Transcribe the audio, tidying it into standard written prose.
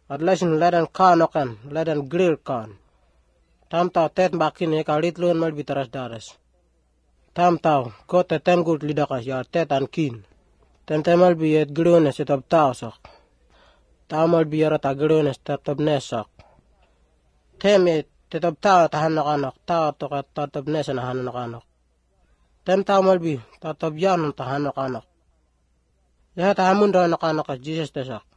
At lesin ledan kanokan, ledan grill kan. Tam tau tet bakin e kalit luan mal bitaras daras. Tam tau ko te tem gut lidakas ya tet an kin. Tem temal bi et gluones et tau sok. Tau mal bi yarata gluones tab nesak. Tem et te tau tahan nakanok, tau to tab nesen han nakanok. Tem tau mal bi tab yan tahan nakanok. Ya tahamun do nakanok Jesus tesak.